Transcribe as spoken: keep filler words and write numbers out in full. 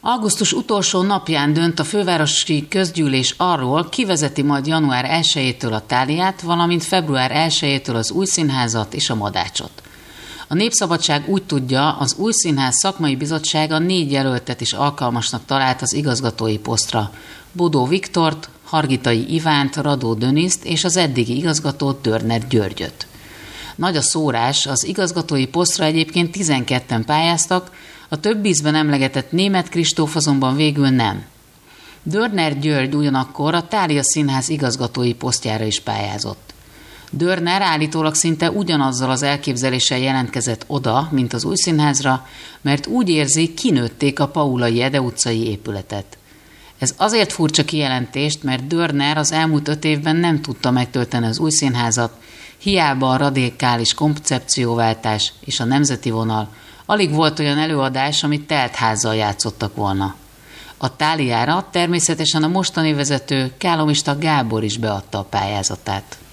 Augusztus utolsó napján dönt a fővárosi közgyűlés arról, ki vezeti majd január elsejétől a Tháliát, valamint február elsejétől az Új Színházat és a Madácsot. A Népszabadság úgy tudja, az Új Színház szakmai bizottsága négy jelöltet is alkalmasnak talált az igazgatói posztra. Bodó Viktort, Hargitai Ivánt, Radó Döniszt és az eddigi igazgatót, Dörner Györgyöt. Nagy a szórás, az igazgatói posztra egyébként tizenketten pályáztak, a több ízben emlegetett Németh Kristóf azonban végül nem. Dörner György ugyanakkor a Thália Színház igazgatói posztjára is pályázott. Dörner állítólag szinte ugyanazzal az elképzeléssel jelentkezett oda, mint az Új Színházra, mert úgy érzi, kinőtték a Paulay Ede utcai épületet. Ez azért furcsa kijelentést, mert Dörner az elmúlt öt évben nem tudta megtölteni az Új Színházat, hiába a radikális koncepcióváltás és a nemzeti vonal, alig volt olyan előadás, amit telt házzal játszottak volna. A Tháliára természetesen a mostani vezető, Kálomista Gábor is beadta a pályázatát.